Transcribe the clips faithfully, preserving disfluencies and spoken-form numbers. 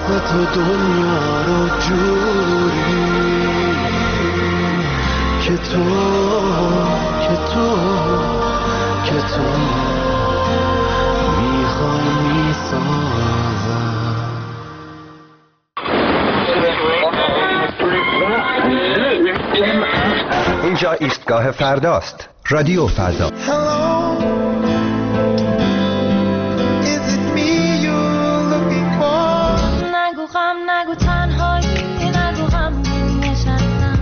و تو دنیا رو جوری که تو که تو که تو میخوای میسازم. اینجا ایستگاه فرداست. رادیو فردا. نگو غم نگو تنهایی نگو غم نشستم.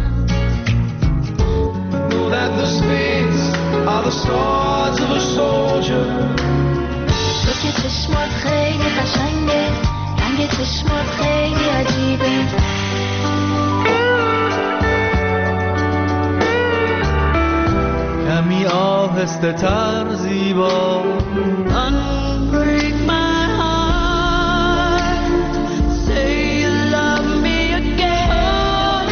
Know that the spades are the swords of a soldier. تو که چشمات خیلی قشنگه، رنگ چشمات خیلی عجیبه. کمی آهسته تر زیبا. Unbreak my heart, say you love me again.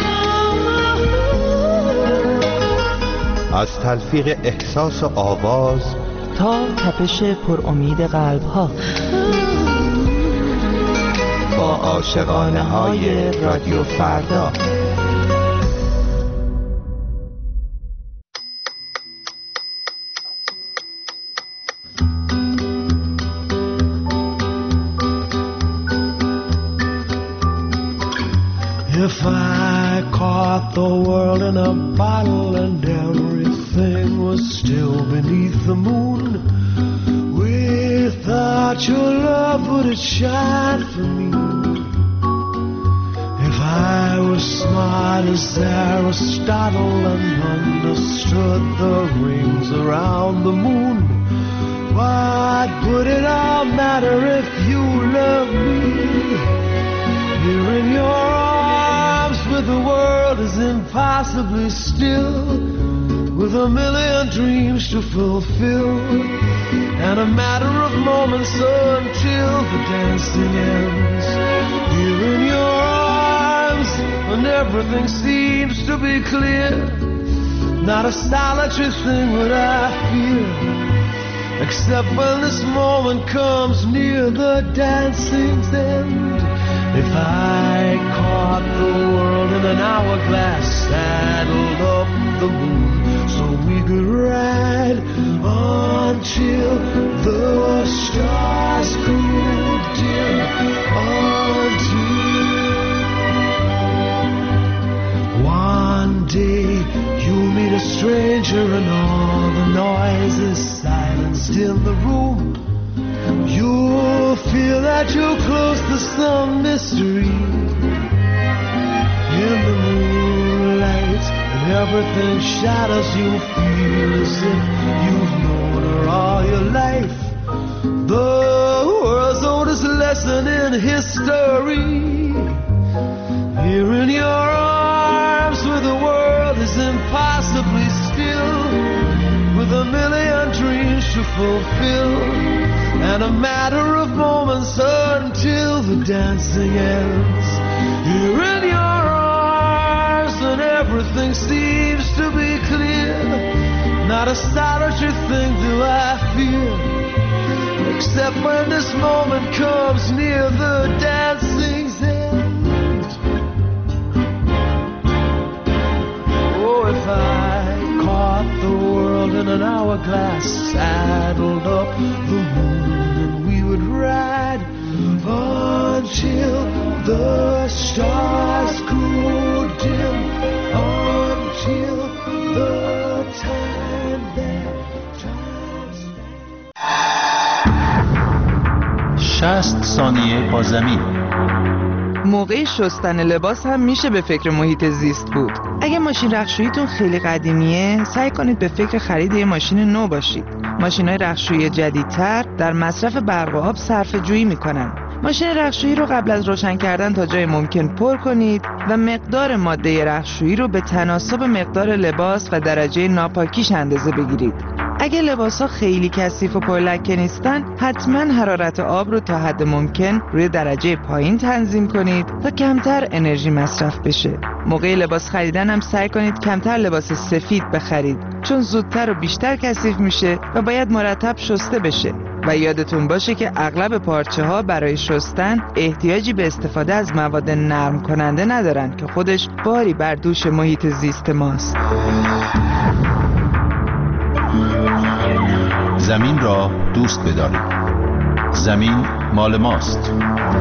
از تلفیق احساس و آواز تا تپش پر امید قلب ها، با عاشقانه های رادیو فردا. If I caught the world in a bottle and everything was still beneath the moon, without your love would it shine for me? If I was smart as Aristotle and understood the rings around the moon, what would it all matter if you loved me? Here in your arms where the world is impossibly still, with a million dreams to fulfill, and a matter of moments until the dancing ends. Here in your arms when everything seems to be clear, not a solitary thing would I fear, except when this moment comes near the dancing's end. If I caught the world in an hourglass, saddled up the moon so we could ride until the stars grew dim, until one day you meet a stranger and all the noise is silenced in the room. You'll feel that you're close to some mystery. In the moonlight, and everything shadows, you feel as if you've known her all your life. The world's oldest lesson in history. Here in your arms where the world is impossibly still, with a million dreams to fulfill, and a matter of moments until the dancing ends. Here in your arms and everything seems to be clear, not a solitary thing do I fear, except when this moment comes near the dancing's end. Oh, if I caught the world in an hourglass, saddled up the moon, would ride until the stars grew dim, until the time that time شصت ثانیه با زمین. موقع شستن لباس هم میشه به فکر محیط زیست بود. اگه ماشین رختشوییتون خیلی قدیمیه، سعی کنید به فکر خرید یه ماشین نو باشید. ماشین‌های رختشویی جدیدتر در مصرف برق و آب صرفه‌جویی می‌کنن. ماشین رختشویی رو قبل از روشن کردن تا جای ممکن پر کنید و مقدار ماده رختشویی رو به تناسب مقدار لباس و درجه ناپاکیش اندازه بگیرید. اگه لباسا خیلی کثیف و پرلکه نیستن، حتما حرارت آب رو تا حد ممکن روی درجه پایین تنظیم کنید تا کمتر انرژی مصرف بشه. موقع لباس خریدن هم سعی کنید کمتر لباس سفید بخرید، چون زودتر و بیشتر کثیف میشه و باید مرتب شسته بشه. و یادتون باشه که اغلب پارچه ها برای شستن احتیاجی به استفاده از مواد نرم کننده ندارن که خودش باری بر دوش محیط زیست ماست. زمین را دوست بدارید. زمین مال ماست.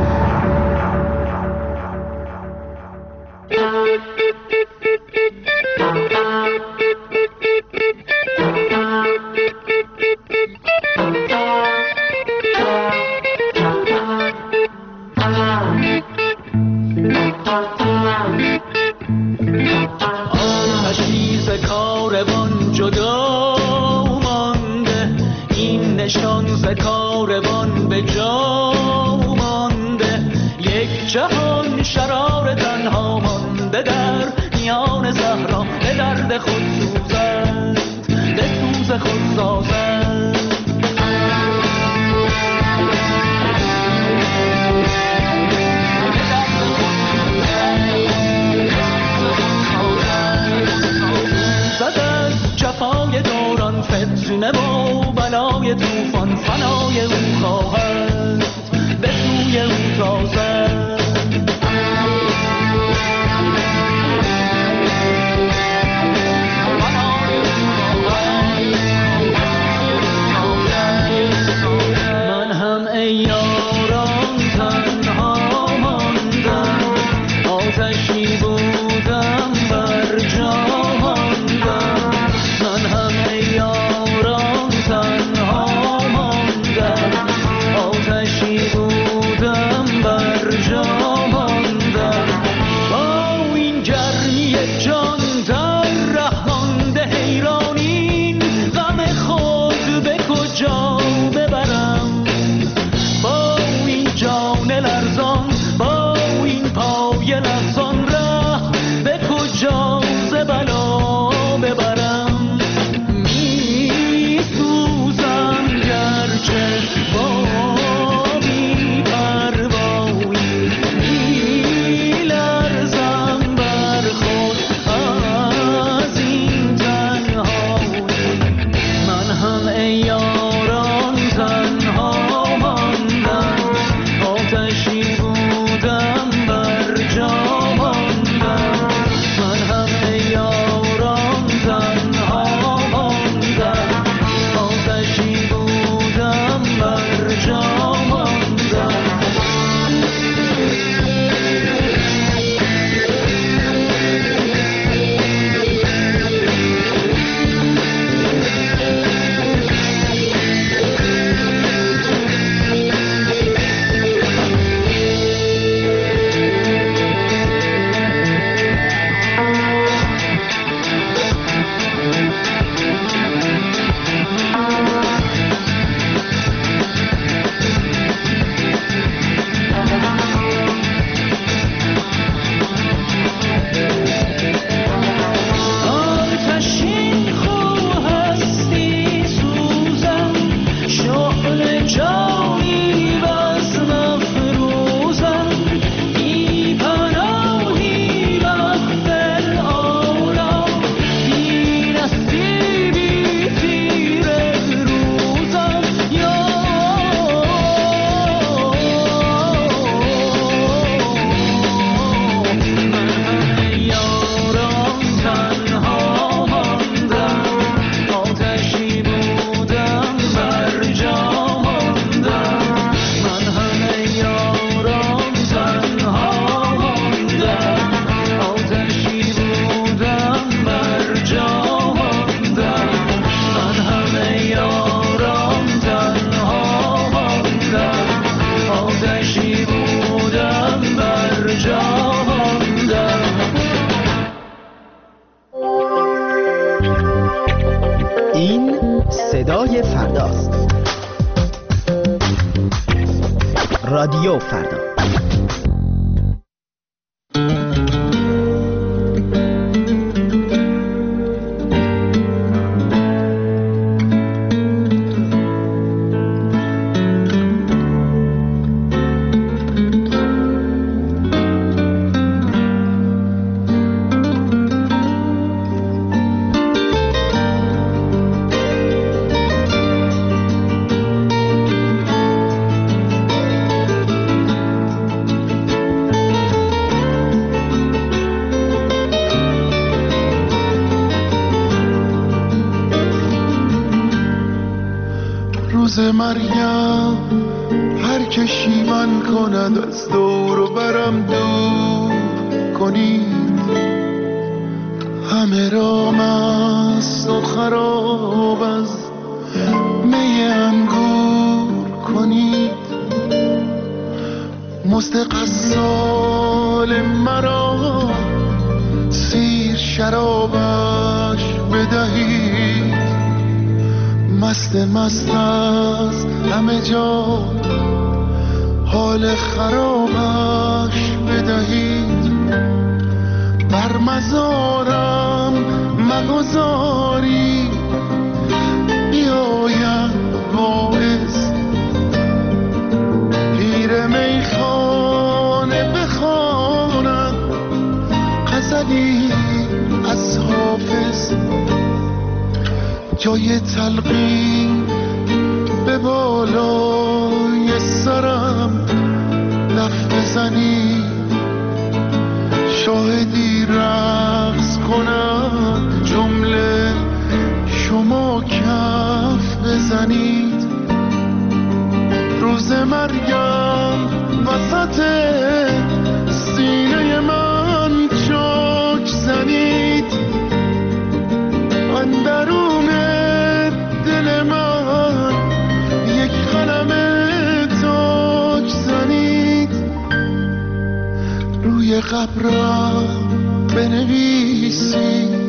صدای فرداست. رادیو فردا. مریم هر کشی من کند از دور و برم دور کنید، همه را مست و خراب از می انگور کنید. مزد قصال مرا سیر شرابش بدهید، مست مست از همه جا حال خرابش بدهید. بر مزارم مگذاری بیاید واعظ، پیر میخانه بخواند غزلی از حافظ. جای تلقین به بالای سرم لف بزنی، شاهدی رقص کند جمله شما کف بزنید. روز مرگم وسط سینه من چاک زنید، اندرون دل من یک قلم تاک زنید. روی قبرم بنویسی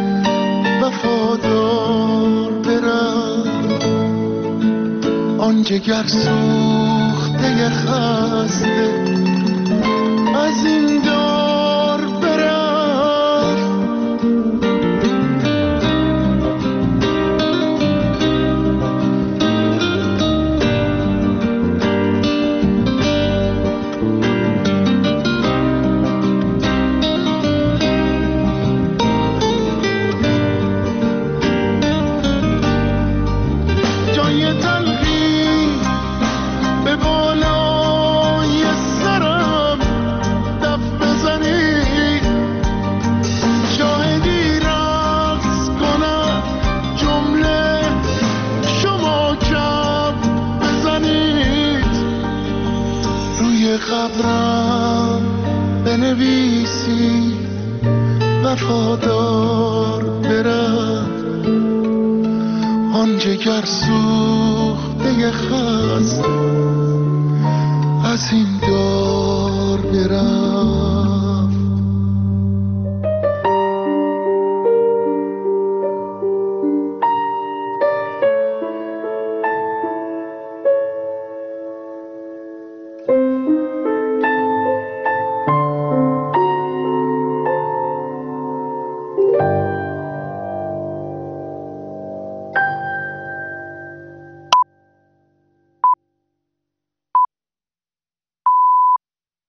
وفادار برم، آن جگر سوخته خسته از این دار برم. قبرم بنویسی وفادار برم، آن جگر سوخته خسته از این دار برم.